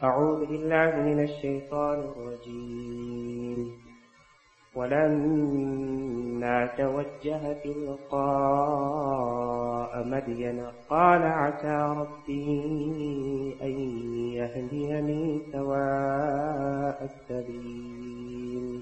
أعوذ بالله من الشيطان الرجيم ولما توجه تلقاء مدين قال عسى ربي أن يهديني سواء السبيل.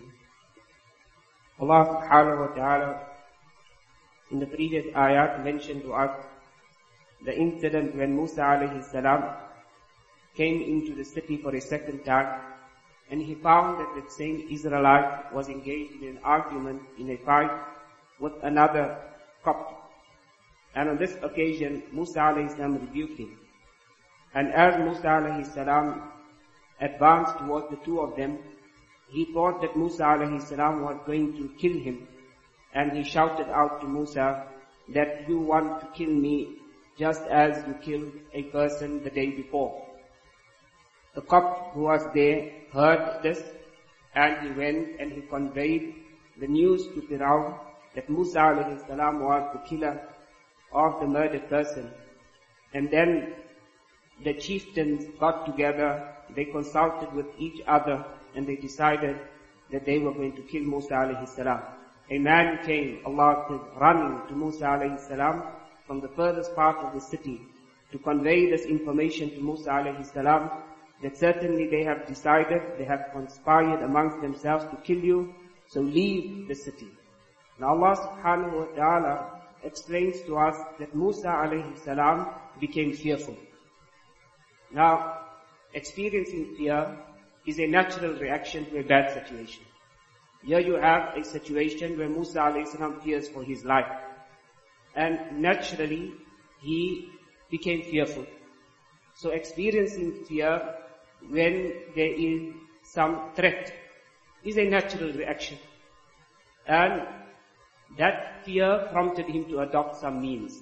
Allah subhanahu wa ta'ala in the previous ayat mentioned to us the incident when Musa alayhi salam came into the city for a second time, and he found that the same Israelite was engaged in an argument, in a fight with another Copt. And on this occasion, Musa alayhi salam rebuked him. And as Musa alayhi salam advanced towards the two of them, he thought that Musa alayhi salam was going to kill him. And he shouted out to Musa that you want to kill me just as you killed a person the day before. The Copt who was there heard this, and he went and he conveyed the news to Firaun that Musa alayhi salam was the killer of the murdered person. And then the chieftains got together, they consulted with each other, and they decided that they were going to kill Musa alayhi salam. A man came, Allah said, running to Musa alayhi salam from the furthest part of the city to convey this information to Musa alayhi salam, that certainly they have decided, they have conspired amongst themselves to kill you, so leave the city. Now Allah subhanahu wa ta'ala explains to us that Musa alayhi salam became fearful. Now, experiencing fear is a natural reaction to a bad situation. Here you have a situation where Musa alayhi salam fears for his life. And naturally, he became fearful. So experiencing fear when there is some threat is a natural reaction. And that fear prompted him to adopt some means.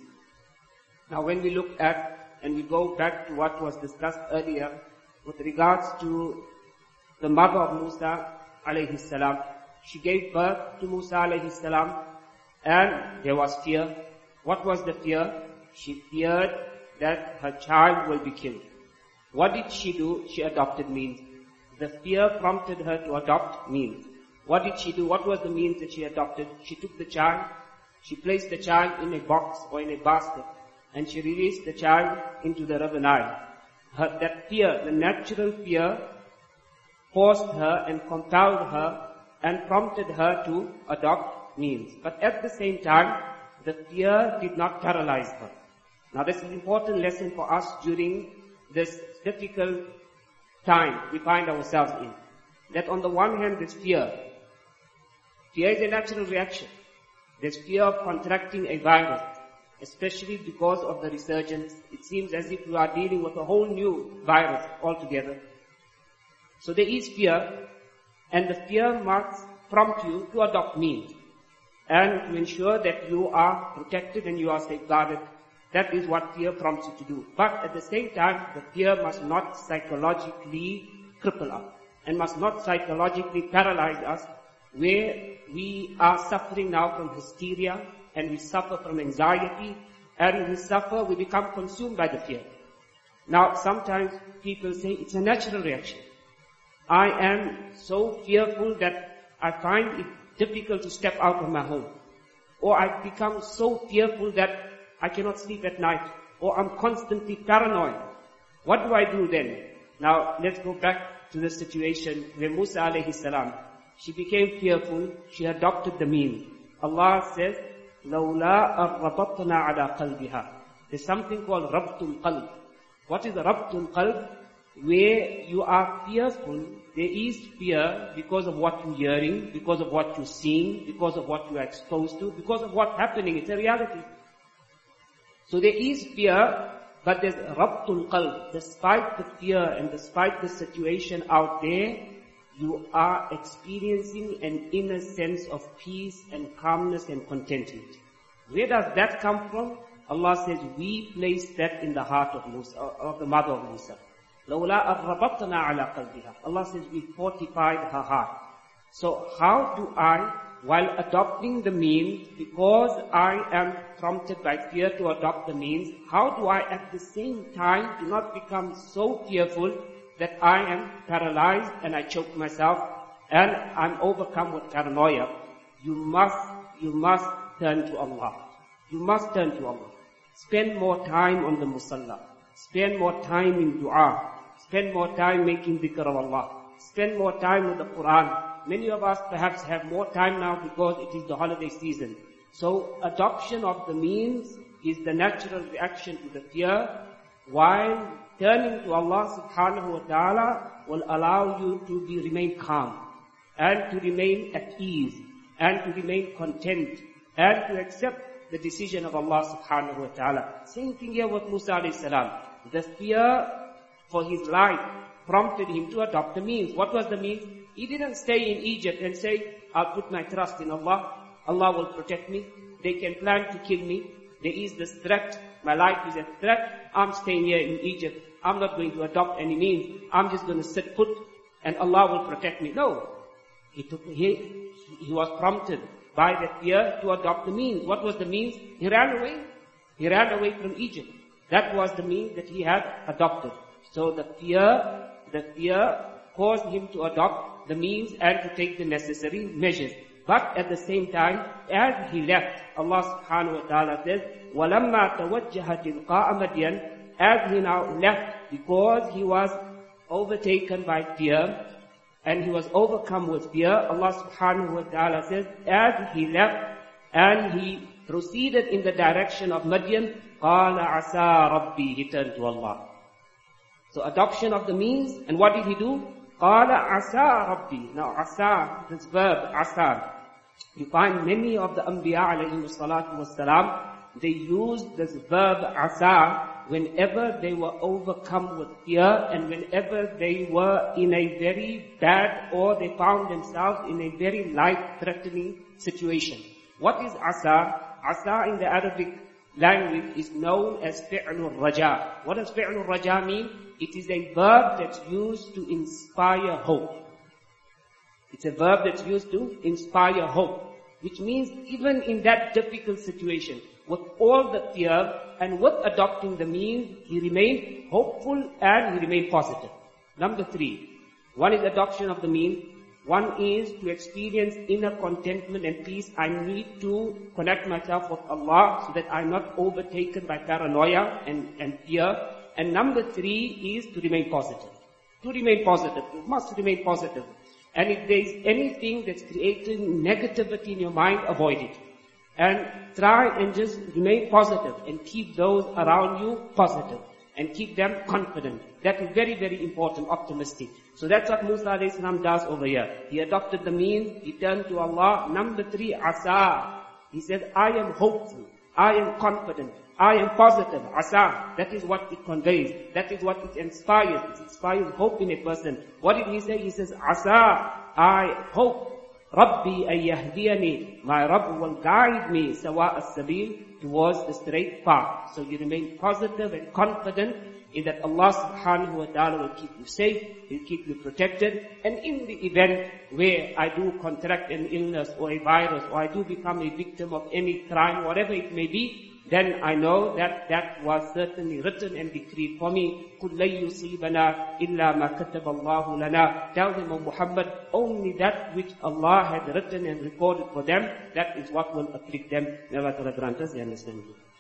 Now when we look at and we go back to what was discussed earlier with regards to the mother of Musa alayhi salam, she gave birth to Musa alayhi salam, and there was fear. What was the fear? She feared that her child will be killed. What did she do? She adopted means. The fear prompted her to adopt means. What did she do? What was the means that she adopted? She took the child, she placed the child in a box or in a basket, and she released the child into the river Nile. That fear, the natural fear, forced her and compelled her and prompted her to adopt means. But at the same time, the fear did not paralyze her. Now this is an important lesson for us during this difficult time we find ourselves in. That on the one hand there's fear. Fear is a natural reaction. There's fear of contracting a virus, especially because of the resurgence. It seems as if we are dealing with a whole new virus altogether. So there is fear, and the fear must prompt you to adopt means and to ensure that you are protected and you are safeguarded. That is what fear prompts you to do. But at the same time, the fear must not psychologically cripple us and must not psychologically paralyze us, where we are suffering now from hysteria and we suffer from anxiety and we become consumed by the fear. Now sometimes people say it's a natural reaction. I am so fearful that I find it difficult to step out of my home. Or I become so fearful that I cannot sleep at night. Or I'm constantly paranoid. What do I do then? Now let's go back to the situation where Musa alayhi salam, she became fearful, she adopted the means. Allah says, لَوْلَا أَرَّبَطْنَا عَلَىٰ قَلْبِهَا. There's something called Rabtul Qalb. What is the Rabtul Qalb? Where you are fearful, there is fear because of what you're hearing, because of what you're seeing, because of what you are exposed to, because of what's happening. It's a reality. So there is fear, but there's Rabtul Qalb. Despite the fear and despite the situation out there, you are experiencing an inner sense of peace and calmness and contentment. Where does that come from? Allah says, we placed that in the heart of Musa, of the mother of Musa. لَوْلَا أَرَّبَطْنَا عَلَىٰ قَلْبِهَا. Allah says, we fortified her heart. So how do I, while adopting the means, because I am prompted by fear to adopt the means, how do I at the same time do not become so fearful that I am paralyzed and I choke myself and I'm overcome with paranoia, you must turn to Allah. You must turn to Allah. Spend more time on the musalla. Spend more time in dua. Spend more time making dhikr of Allah. Spend more time with the Quran. Many of us perhaps have more time now because it is the holiday season. So adoption of the means is the natural reaction to the fear, while turning to Allah subhanahu wa ta'ala will allow you to remain calm and to remain at ease and to remain content and to accept the decision of Allah subhanahu wa ta'ala. Same thing here with Musa alayhi salam. The fear for his life prompted him to adopt the means. What was the means? He didn't stay in Egypt and say, I'll put my trust in Allah. Allah will protect me. They can plan to kill me. There is this threat. My life is a threat. I'm staying here in Egypt. I'm not going to adopt any means. I'm just going to sit put and Allah will protect me. No. He was prompted by the fear to adopt the means. What was the means? He ran away. He ran away from Egypt. That was the means that he had adopted. So the fear caused him to adopt the means and to take the necessary measures. But at the same time, as he left, Allah subhanahu wa ta'ala says, وَلَمَّا تَوَجَّهَ تِلْقَاءَ مَدْيَنَ, as he now left, because he was overtaken by fear, and he was overcome with fear, Allah subhanahu wa ta'ala says, as he left, and he proceeded in the direction of Madian, قَالَ عَسَىٰ رَبِّي, he turned to Allah. So adoption of the means, and what did he do? قَالَ عَسَىٰ رَبِّي. Now عَسَىٰ, this verb, عَسَىٰ, you find many of the Anbiya alayhi salatu wassalam, they used this verb عَسَىٰ whenever they were overcome with fear and whenever they were in a very bad or they found themselves in a very life-threatening situation. What is عَسَىٰ? عَسَىٰ in the Arabic language is known as fi'lul raja. What does fi'lul raja mean? It is a verb that's used to inspire hope. It's a verb that's used to inspire hope, which means even in that difficult situation, with all the fear and with adopting the means, he remained hopeful and he remained positive. Number 3, one is adoption of the means. One is to experience inner contentment and peace. I need to connect myself with Allah so that I'm not overtaken by paranoia and fear. And number 3 is to remain positive. To remain positive. You must remain positive. And if there is anything that's creating negativity in your mind, avoid it. And try and just remain positive and keep those around you positive and keep them confident. That is very, very important, optimistic. So that's what Musa alayhi salam does over here. He adopted the means, he turned to Allah. Number 3, asa. He says, I am hopeful, I am confident, I am positive. Asa, that is what it conveys. That is what it inspires. It inspires hope in a person. What did he say? He says, Asa, I hope. Rabbi ay yahdiyani, my Rabb will guide me sawa as-sabil, towards the straight path. So you remain positive and confident in that Allah subhanahu wa ta'ala will keep you safe, He'll keep you protected. And in the event where I do contract an illness or a virus, or I do become a victim of any crime, whatever it may be, then I know that that was certainly written and decreed for me. قُلْ لَن يُصِيبَنَا إِلَّا مَا كَتَبَ اللَّهُ لَنَا. Tell them, O Muhammad, only that which Allah had written and recorded for them, that is what will afflict them. May Allah grant us the understanding.